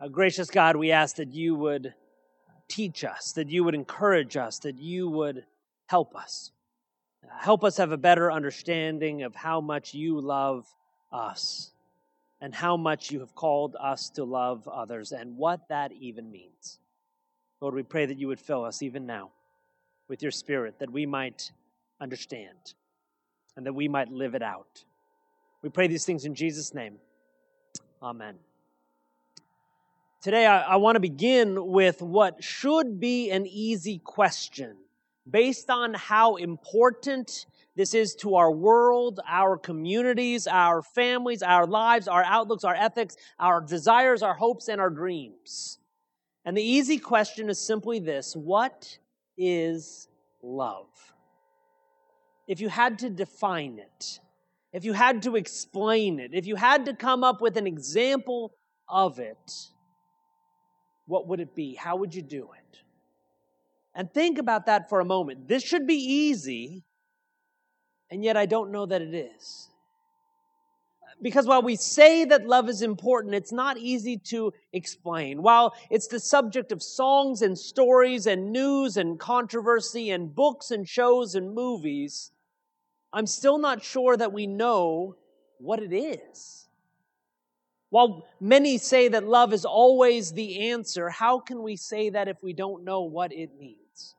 Gracious God, we ask that you would teach us, that you would encourage us, that you would help us. Help us have a better understanding of how much you love us and how much you have called us to love others and what that even means. Lord, we pray that you would fill us even now with your Spirit, that we might understand and that we might live it out. We pray these things in Jesus' name. Amen. Today, I want to begin with what should be an easy question based on how important this is to our world, our communities, our families, our lives, our outlooks, our ethics, our desires, our hopes, and our dreams. And the easy question is simply this: what is love? If you had to define it, if you had to explain it, if you had to come up with an example of it, what would it be? How would you do it? And think about that for a moment. This should be easy, and yet I don't know that it is. Because while we say that love is important, it's not easy to explain. While it's the subject of songs and stories and news and controversy and books and shows and movies, I'm still not sure that we know what it is. While many say that love is always the answer, how can we say that if we don't know what it means?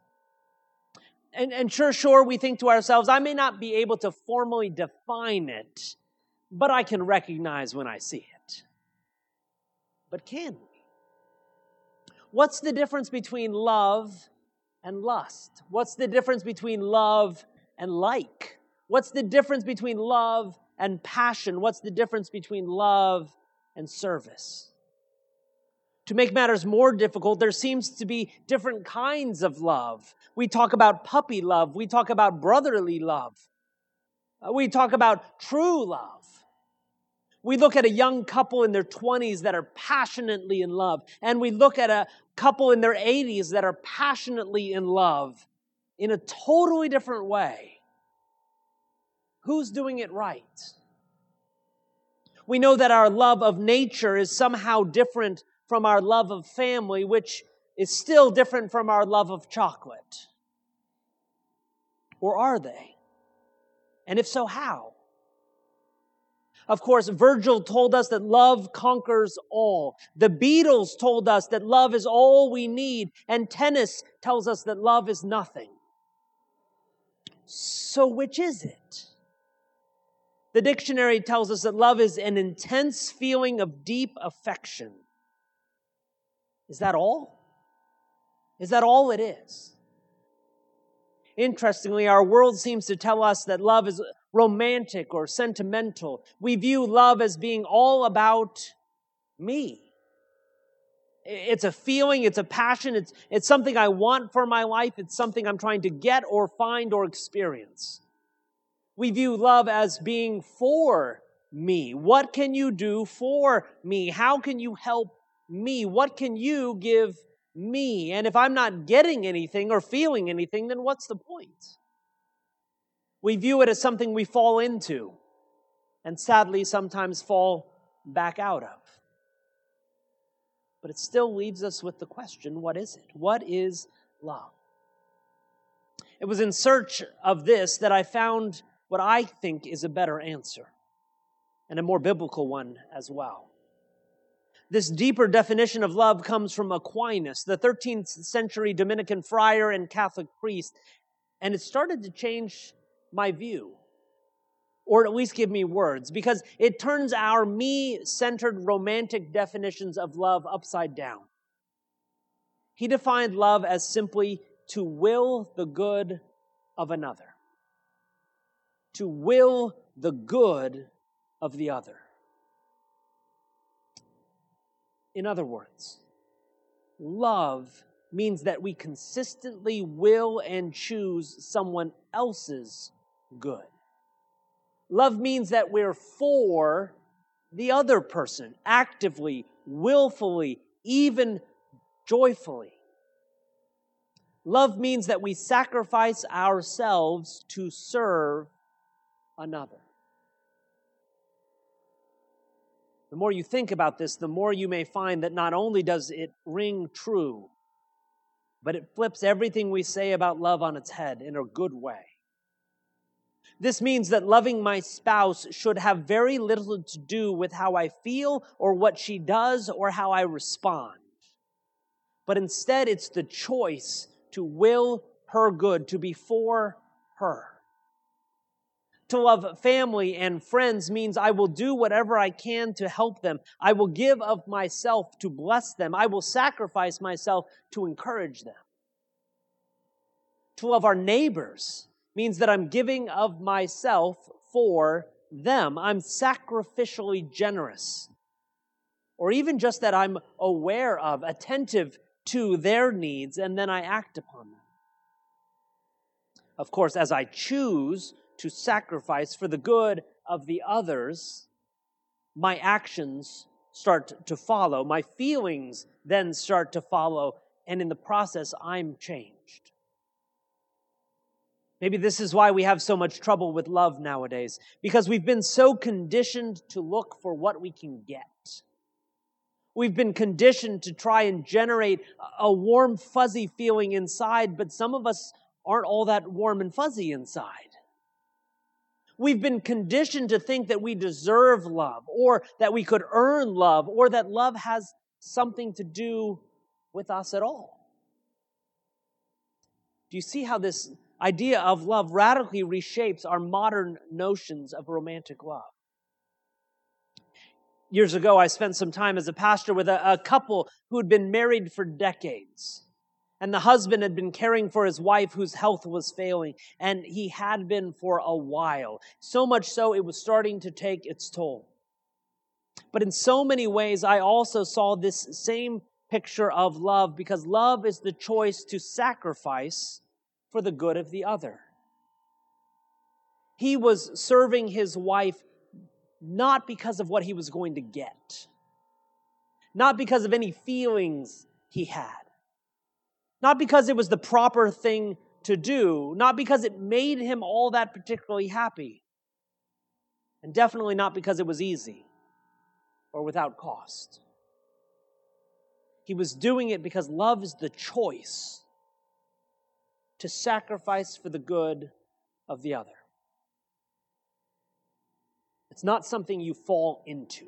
And sure, we think to ourselves, I may not be able to formally define it, but I can recognize when I see it. But can we? What's the difference between love and lust? What's the difference between love and like? What's the difference between love and passion? What's the difference between love and service? To make matters more difficult, there seems to be different kinds of love. We talk about puppy love. We talk about brotherly love. We talk about true love. We look at a young couple in their 20s that are passionately in love, and we look at a couple in their 80s that are passionately in love in a totally different way. Who's doing it right? We know that our love of nature is somehow different from our love of family, which is still different from our love of chocolate. Or are they? And if so, how? Of course, Virgil told us that love conquers all. The Beatles told us that love is all we need. And tennis tells us that love is nothing. So which is it? The dictionary tells us that love is an intense feeling of deep affection. Is that all? Is that all it is? Interestingly, our world seems to tell us that love is romantic or sentimental. We view love as being all about me. It's a feeling, it's a passion, it's something I want for my life, it's something I'm trying to get or find or experience. We view love as being for me. What can you do for me? How can you help me? What can you give me? And if I'm not getting anything or feeling anything, then what's the point? We view it as something we fall into and sadly sometimes fall back out of. But it still leaves us with the question, what is it? What is love? It was in search of this that I found what I think is a better answer, and a more biblical one as well. This deeper definition of love comes from Aquinas, the 13th century Dominican friar and Catholic priest, and it started to change my view, or at least give me words, because it turns our me-centered romantic definitions of love upside down. He defined love as simply to will the good of another. To will the good of the other. In other words, love means that we consistently will and choose someone else's good. Love means that we're for the other person, actively, willfully, even joyfully. Love means that we sacrifice ourselves to serve another. The more you think about this, the more you may find that not only does it ring true, but it flips everything we say about love on its head in a good way. This means that loving my spouse should have very little to do with how I feel or what she does or how I respond. But instead, it's the choice to will her good, to be for her. To love family and friends means I will do whatever I can to help them. I will give of myself to bless them. I will sacrifice myself to encourage them. To love our neighbors means that I'm giving of myself for them. I'm sacrificially generous. Or even just that I'm aware of, attentive to their needs, and then I act upon them. Of course, as I choose to sacrifice for the good of the others, my actions start to follow. My feelings then start to follow, and in the process, I'm changed. Maybe this is why we have so much trouble with love nowadays, because we've been so conditioned to look for what we can get. We've been conditioned to try and generate a warm, fuzzy feeling inside, but some of us aren't all that warm and fuzzy inside. We've been conditioned to think that we deserve love, or that we could earn love, or that love has something to do with us at all. Do you see how this idea of love radically reshapes our modern notions of romantic love? Years ago, I spent some time as a pastor with a couple who had been married for decades. And the husband had been caring for his wife whose health was failing. And he had been for a while. So much so, it was starting to take its toll. But in so many ways, I also saw this same picture of love, because love is the choice to sacrifice for the good of the other. He was serving his wife not because of what he was going to get, not because of any feelings he had, not because it was the proper thing to do, not because it made him all that particularly happy, and definitely not because it was easy or without cost. He was doing it because love is the choice to sacrifice for the good of the other. It's not something you fall into.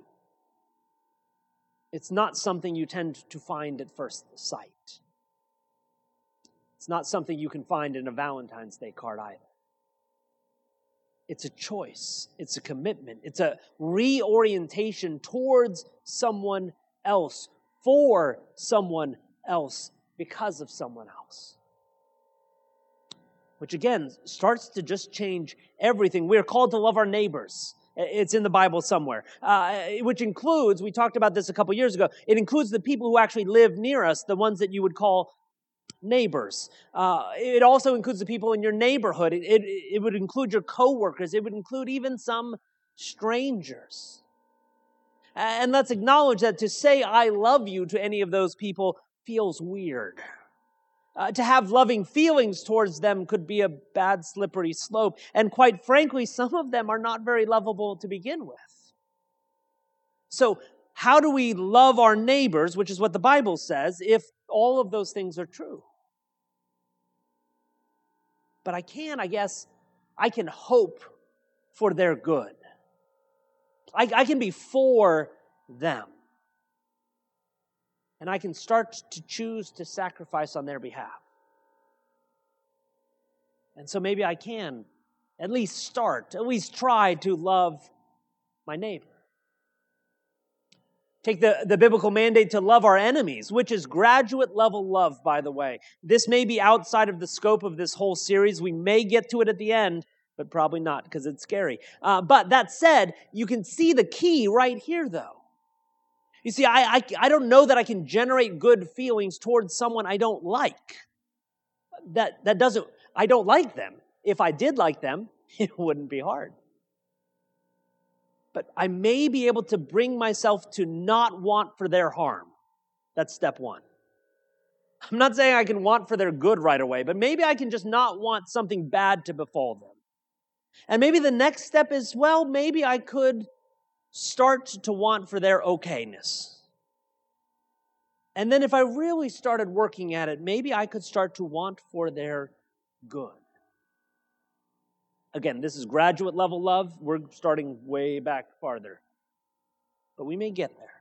It's not something you tend to find at first sight. It's not something you can find in a Valentine's Day card either. It's a choice. It's a commitment. It's a reorientation towards someone else, for someone else, because of someone else. Which again starts to just change everything. We're called to love our neighbors. It's in the Bible somewhere. Which includes, we talked about this a couple years ago, it includes the people who actually live near us, the ones that you would call neighbors. It also includes the people in your neighborhood. It would include your coworkers. It would include even some strangers. And let's acknowledge that to say I love you to any of those people feels weird. To have loving feelings towards them could be a bad, slippery slope. And quite frankly, some of them are not very lovable to begin with. So how do we love our neighbors, which is what the Bible says, if all of those things are true? But I can hope for their good. I can be for them. And I can start to choose to sacrifice on their behalf. And so maybe I can at least try to love my neighbor. Take the biblical mandate to love our enemies, which is graduate level love, by the way. This may be outside of the scope of this whole series. We may get to it at the end, but probably not because it's scary. But that said, you can see the key right here, though. You see, I don't know that I can generate good feelings towards someone I don't like. I don't like them. If I did like them, it wouldn't be hard. But I may be able to bring myself to not want for their harm. That's step one. I'm not saying I can want for their good right away, but maybe I can just not want something bad to befall them. And maybe the next step is, maybe I could start to want for their okayness. And then if I really started working at it, maybe I could start to want for their good. Again, this is graduate level love. We're starting way back farther. But we may get there.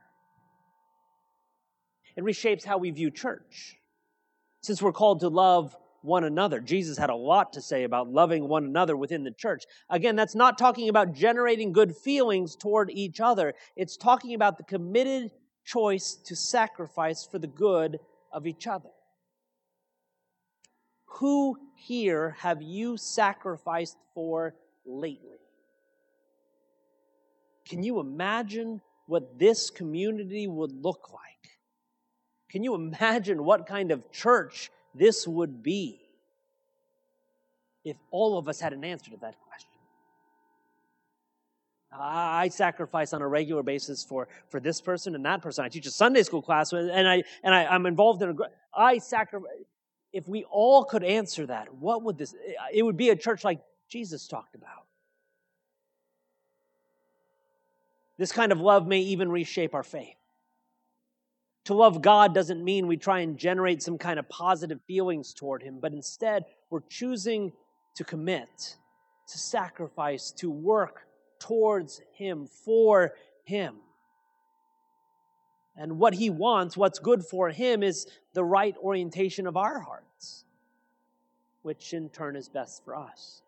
It reshapes how we view church. Since we're called to love one another, Jesus had a lot to say about loving one another within the church. Again, that's not talking about generating good feelings toward each other. It's talking about the committed choice to sacrifice for the good of each other. Who here have you sacrificed for lately? Can you imagine what this community would look like? Can you imagine what kind of church this would be if all of us had an answer to that question? I sacrifice on a regular basis for this person and that person. I teach a Sunday school class, and I'm involved in I sacrifice. If we all could answer that, what would this? It would be a church like Jesus talked about. This kind of love may even reshape our faith. To love God doesn't mean we try and generate some kind of positive feelings toward Him, but instead we're choosing to commit, to sacrifice, to work towards Him, for Him. And what He wants, what's good for Him, is the right orientation of our hearts, which in turn is best for us.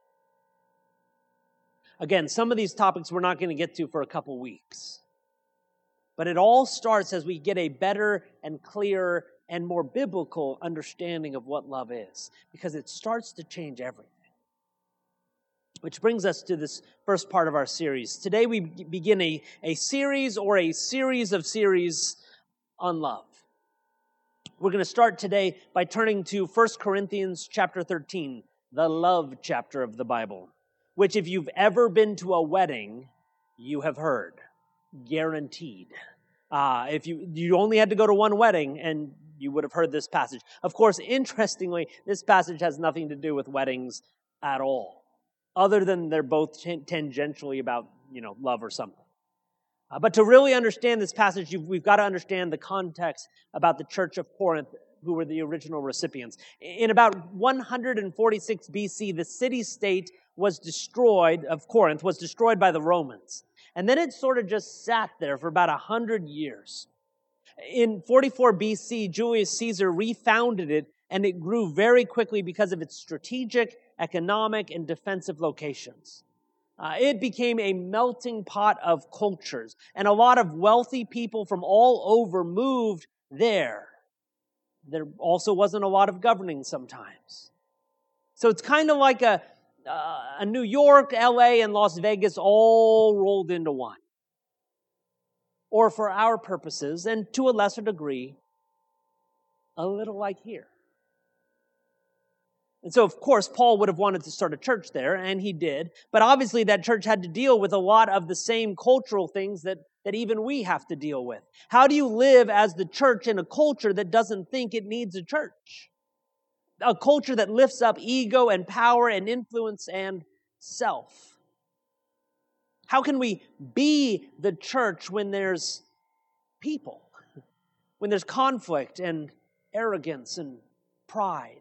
Again, some of these topics we're not going to get to for a couple weeks. But it all starts as we get a better and clearer and more biblical understanding of what love is, because it starts to change everything. Which brings us to this first part of our series. Today we begin a series or a series of series on love. We're going to start today by turning to 1 Corinthians chapter 13, the love chapter of the Bible, which if you've ever been to a wedding, you have heard. Guaranteed. If you only had to go to one wedding and you would have heard this passage. Of course, interestingly, this passage has nothing to do with weddings at all, other than they're both tangentially about, love or something. But to really understand this passage, we've got to understand the context about the church of Corinth, who were the original recipients. In about 146 BC, the city-state of Corinth was destroyed by the Romans. And then it sort of just sat there for about 100 years. In 44 BC, Julius Caesar refounded it, and it grew very quickly because of its strategic, economic, and defensive locations. It became a melting pot of cultures, and a lot of wealthy people from all over moved there. There also wasn't a lot of governing sometimes. So it's kind of like a New York, LA, and Las Vegas all rolled into one. Or for our purposes, and to a lesser degree, a little like here. And so, of course, Paul would have wanted to start a church there, and he did. But obviously that church had to deal with a lot of the same cultural things that even we have to deal with. How do you live as the church in a culture that doesn't think it needs a church? A culture that lifts up ego and power and influence and self. How can we be the church when there's people? When there's conflict and arrogance and pride?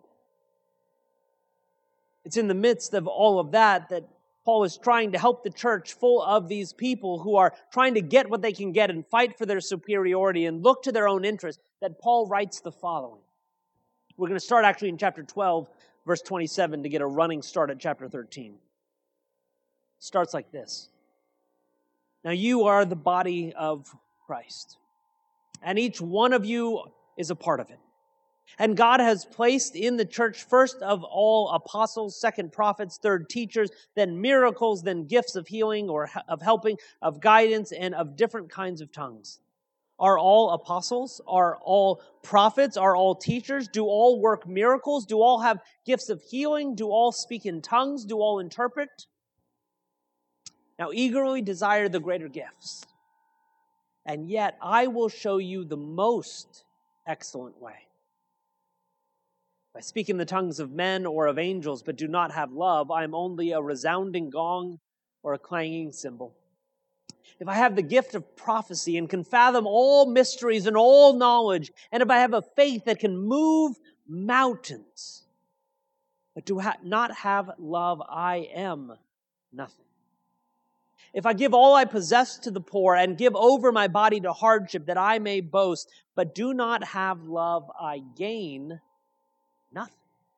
It's in the midst of all of that Paul is trying to help the church full of these people who are trying to get what they can get and fight for their superiority and look to their own interests, that Paul writes the following. We're going to start actually in chapter 12, verse 27 to get a running start at chapter 13. It starts like this. Now you are the body of Christ, and each one of you is a part of it. And God has placed in the church first of all apostles, second prophets, third teachers, then miracles, then gifts of healing or of helping, of guidance, and of different kinds of tongues. Are all apostles? Are all prophets? Are all teachers? Do all work miracles? Do all have gifts of healing? Do all speak in tongues? Do all interpret? Now eagerly desire the greater gifts. And yet I will show you the most excellent way. If I speak in the tongues of men or of angels, but do not have love, I am only a resounding gong or a clanging cymbal. if I have the gift of prophecy and can fathom all mysteries and all knowledge, and if I have a faith that can move mountains, but do not have love, I am nothing. If I give all I possess to the poor and give over my body to hardship that I may boast, but do not have love, I gain nothing.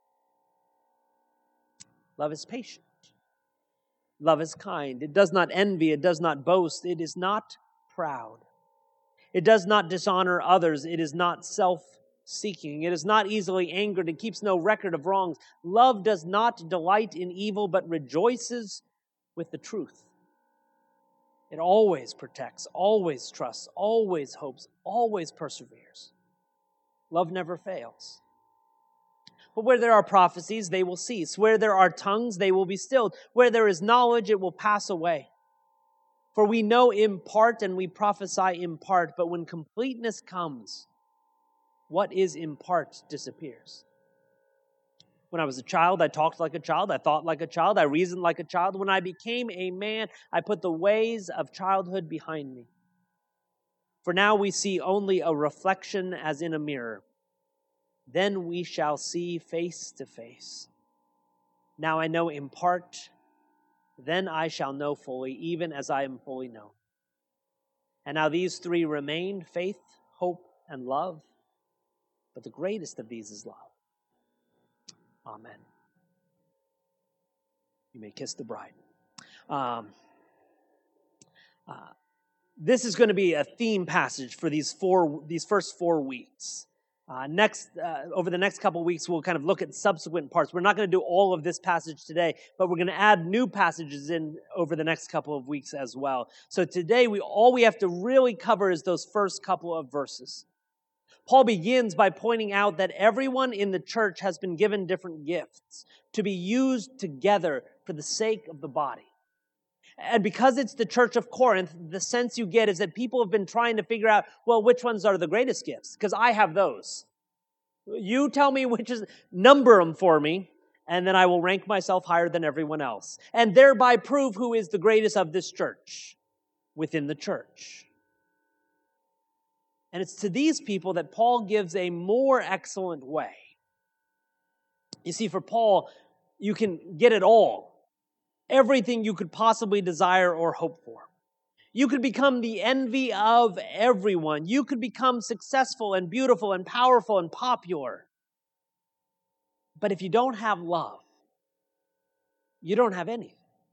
Love is patient. Love is kind. It does not envy. It does not boast. It is not proud. It does not dishonor others. It is not self-seeking. It is not easily angered. It keeps no record of wrongs. Love does not delight in evil, but rejoices with the truth. It always protects, always trusts, always hopes, always perseveres. Love never fails. But where there are prophecies, they will cease. Where there are tongues, they will be stilled. Where there is knowledge, it will pass away. For we know in part and we prophesy in part, but when completeness comes, what is in part disappears. When I was a child, I talked like a child, I thought like a child, I reasoned like a child. When I became a man, I put the ways of childhood behind me. For now we see only a reflection as in a mirror. Then we shall see face to face. Now I know in part, then I shall know fully, even as I am fully known. And now these three remain, faith, hope, and love. But the greatest of these is love. Amen. You may kiss the bride. This is going to be a theme passage for these first 4 weeks. Over the next couple of weeks, we'll kind of look at subsequent parts. We're not going to do all of this passage today, but we're going to add new passages in over the next couple of weeks as well. So today, all we have to really cover is those first couple of verses. Paul begins by pointing out that everyone in the church has been given different gifts to be used together for the sake of the body. And because it's the church of Corinth, the sense you get is that people have been trying to figure out, well, which ones are the greatest gifts? Because I have those. You tell me number them for me, and then I will rank myself higher than everyone else. And thereby prove who is the greatest of this church within the church. And it's to these people that Paul gives a more excellent way. You see, for Paul, you can get it all. Everything you could possibly desire or hope for. You could become the envy of everyone. You could become successful and beautiful and powerful and popular. But if you don't have love, you don't have anything.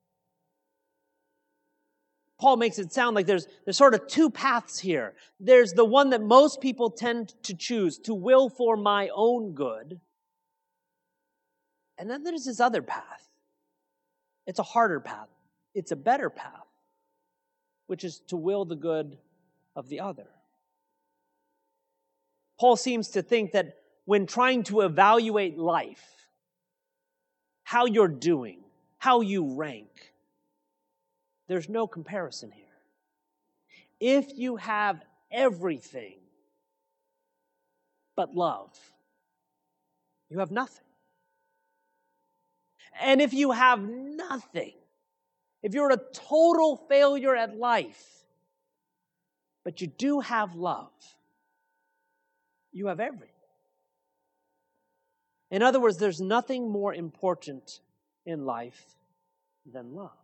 Paul makes it sound like there's sort of two paths here. There's the one that most people tend to choose, to will for my own good. And then there's this other path. It's a harder path. It's a better path, which is to will the good of the other. Paul seems to think that when trying to evaluate life, how you're doing, how you rank, there's no comparison here. If you have everything but love, you have nothing. And if you have nothing, if you're a total failure at life, but you do have love, you have everything. In other words, there's nothing more important in life than love.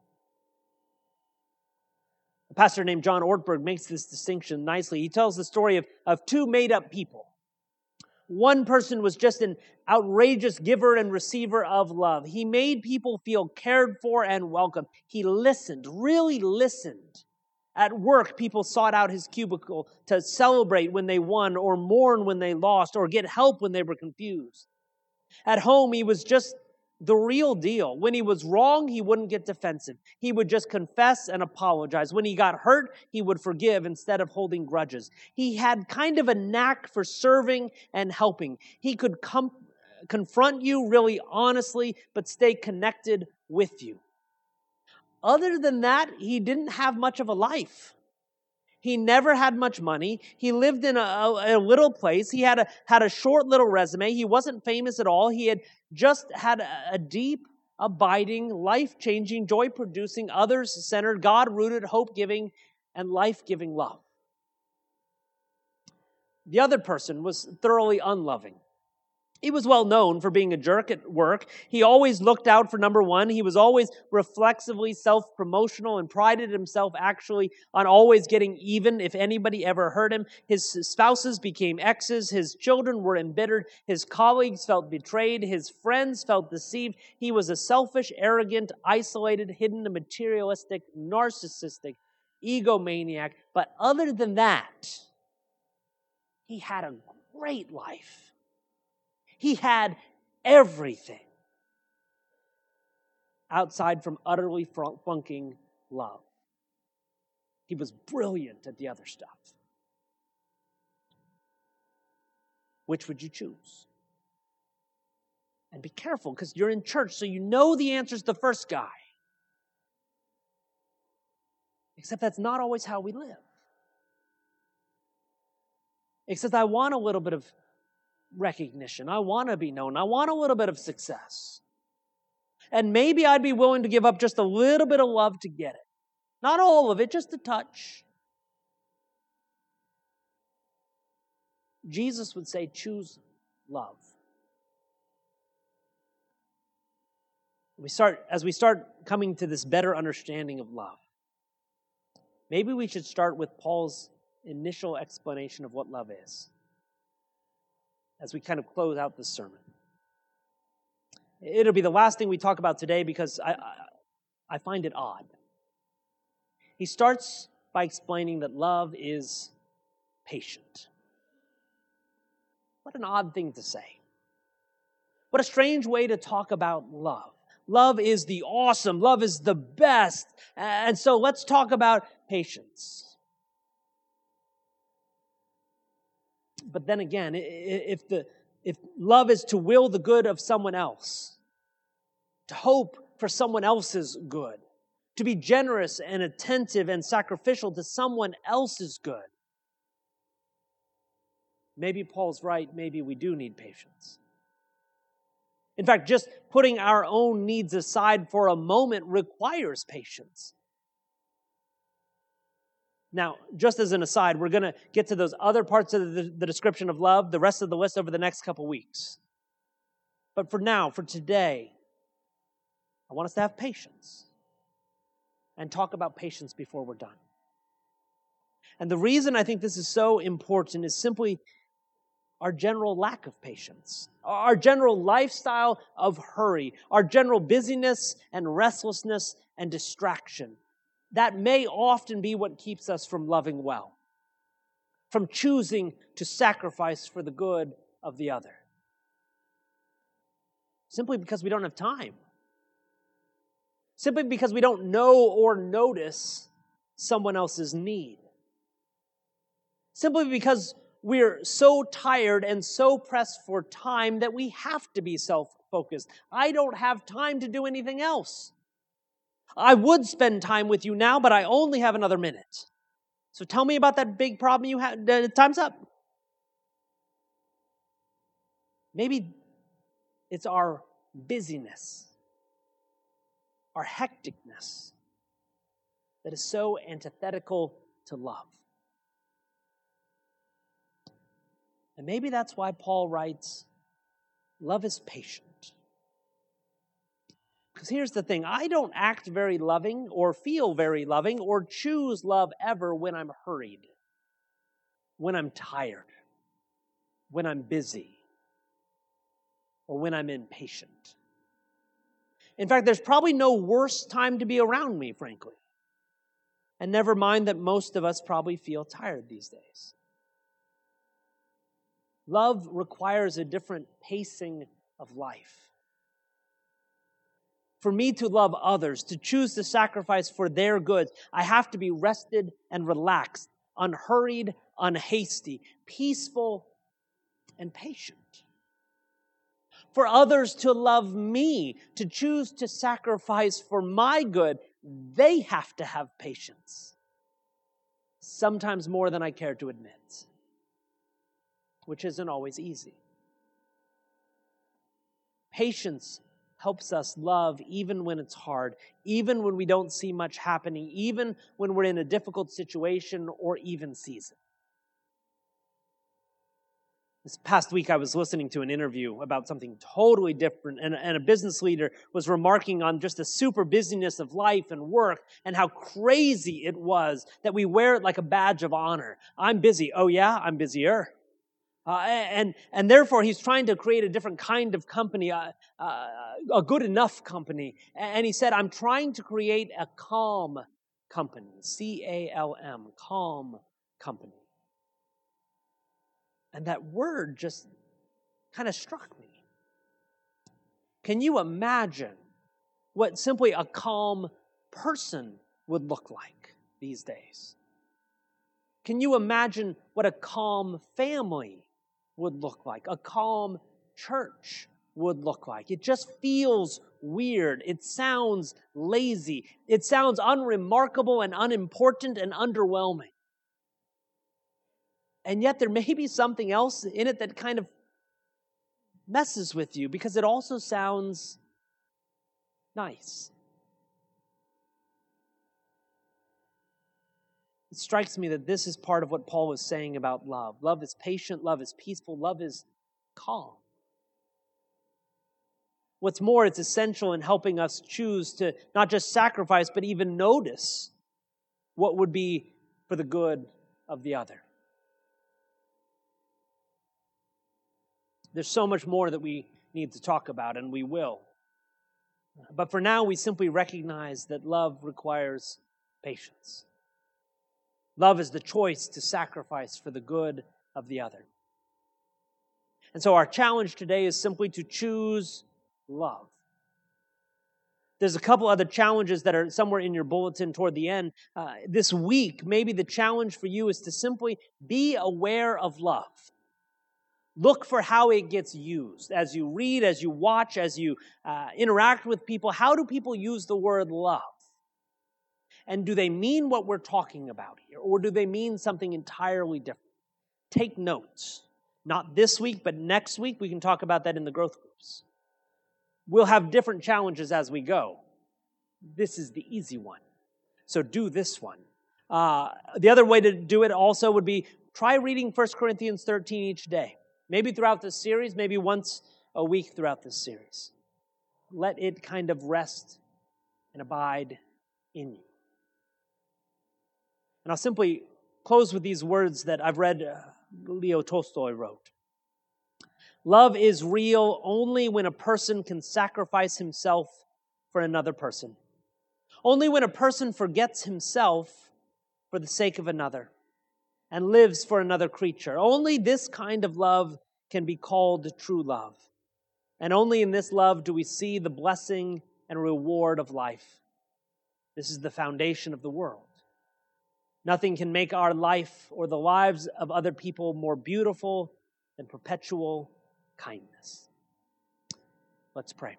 A pastor named John Ortberg makes this distinction nicely. He tells the story of two made-up people. One person was just an outrageous giver and receiver of love. He made people feel cared for and welcome. He listened, really listened. At work, people sought out his cubicle to celebrate when they won or mourn when they lost or get help when they were confused. At home, he was just the real deal. When he was wrong, he wouldn't get defensive. He would just confess and apologize. When he got hurt, he would forgive instead of holding grudges. He had kind of a knack for serving and helping. He could confront you really honestly, but stay connected with you. Other than that, he didn't have much of a life. He never had much money. He lived in a little place. He had a short little resume. He wasn't famous at all. He had just had a deep, abiding, life-changing, joy-producing, others-centered, God-rooted, hope-giving, and life-giving love. The other person was thoroughly unloving. He was well known for being a jerk at work. He always looked out for number one. He was always reflexively self-promotional and prided himself actually on always getting even if anybody ever hurt him. His spouses became exes. His children were embittered. His colleagues felt betrayed. His friends felt deceived. He was a selfish, arrogant, isolated, hidden, materialistic, narcissistic, egomaniac. But other than that, he had a great life. He had everything outside from utterly flunking love. He was brilliant at the other stuff. Which would you choose? And be careful, because you're in church, so you know the answer is the first guy. Except that's not always how we live. Except I want a little bit of recognition. I want to be known. I want a little bit of success. And maybe I'd be willing to give up just a little bit of love to get it. Not all of it, just a touch. Jesus would say, choose love. As we start coming to this better understanding of love, maybe we should start with Paul's initial explanation of what love is, as we kind of close out this sermon. It'll be the last thing we talk about today because I find it odd. He starts by explaining that love is patient. What an odd thing to say. What a strange way to talk about love. Love is the awesome. Love is the best. And so let's talk about patience. But then again, if love is to will the good of someone else, to hope for someone else's good, to be generous and attentive and sacrificial to someone else's good, maybe Paul's right, maybe we do need patience. In fact, just putting our own needs aside for a moment requires patience. Now, just as an aside, we're going to get to those other parts of the description of love, the rest of the list over the next couple weeks. But for now, for today, I want us to have patience and talk about patience before we're done. And the reason I think this is so important is simply our general lack of patience, our general lifestyle of hurry, our general busyness and restlessness and distraction. That may often be what keeps us from loving well, from choosing to sacrifice for the good of the other. Simply because we don't have time. Simply because we don't know or notice someone else's need. Simply because we're so tired and so pressed for time that we have to be self-focused. I don't have time to do anything else. I would spend time with you now, but I only have another minute. So tell me about that big problem you had. Time's up. Maybe it's our busyness, our hecticness that is so antithetical to love. And maybe that's why Paul writes, love is patient. Because here's the thing, I don't act very loving or feel very loving or choose love ever when I'm hurried, when I'm tired, when I'm busy, or when I'm impatient. In fact, there's probably no worse time to be around me, frankly. And never mind that most of us probably feel tired these days. Love requires a different pacing of life. For me to love others, to choose to sacrifice for their goods, I have to be rested and relaxed, unhurried, unhasty, peaceful, and patient. For others to love me, to choose to sacrifice for my good, they have to have patience. Sometimes more than I care to admit, which isn't always easy. Patience helps us love even when it's hard, even when we don't see much happening, even when we're in a difficult situation or even season. This past week, I was listening to an interview about something totally different, and a business leader was remarking on just the super busyness of life and work and how crazy it was that we wear it like a badge of honor. I'm busy. Oh yeah, I'm busier. And therefore, he's trying to create a different kind of company, a good enough company. And he said, I'm trying to create a calm company, C-A-L-M, calm company. And that word just kind of struck me. Can you imagine what simply a calm person would look like these days? Can you imagine what a calm family would look like? A calm church would look like? It just feels weird. It sounds lazy. It sounds unremarkable and unimportant and underwhelming. And yet there may be something else in it that kind of messes with you because it also sounds nice. It strikes me that this is part of what Paul was saying about love. Love is patient, love is peaceful, love is calm. What's more, it's essential in helping us choose to not just sacrifice, but even notice what would be for the good of the other. There's so much more that we need to talk about, and we will. But for now, we simply recognize that love requires patience. Love is the choice to sacrifice for the good of the other. And so our challenge today is simply to choose love. There's a couple other challenges that are somewhere in your bulletin toward the end. This week, maybe the challenge for you is to simply be aware of love. Look for how it gets used. As you read, as you watch, as you interact with people, how do people use the word love? And do they mean what we're talking about here? Or do they mean something entirely different? Take notes. Not this week, but next week. We can talk about that in the growth groups. We'll have different challenges as we go. This is the easy one. So do this one. The other way to do it also would be try reading 1 Corinthians 13 each day. Maybe throughout this series, maybe once a week throughout this series. Let it kind of rest and abide in you. And I'll simply close with these words that I've read Leo Tolstoy wrote. Love is real only when a person can sacrifice himself for another person. Only when a person forgets himself for the sake of another and lives for another creature. Only this kind of love can be called true love. And only in this love do we see the blessing and reward of life. This is the foundation of the world. Nothing can make our life or the lives of other people more beautiful than perpetual kindness. Let's pray.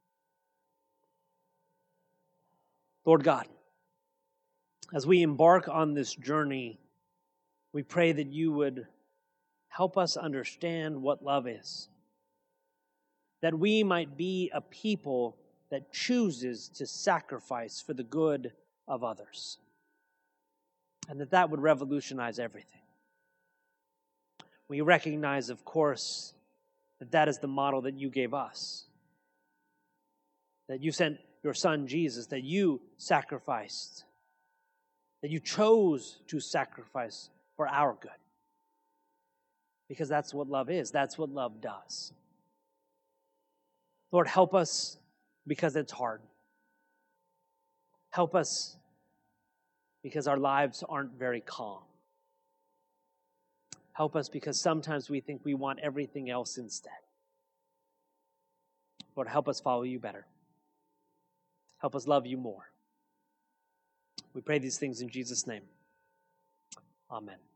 Lord God, as we embark on this journey, we pray that you would help us understand what love is. That we might be a people that chooses to sacrifice for the good of others. And that would revolutionize everything. We recognize, of course, that is the model that you gave us. That you sent your son Jesus, that you sacrificed. That you chose to sacrifice for our good. Because that's what love is. That's what love does. Lord, help us because it's hard. Help us because our lives aren't very calm. Help us because sometimes we think we want everything else instead. Lord, help us follow you better. Help us love you more. We pray these things in Jesus' name. Amen.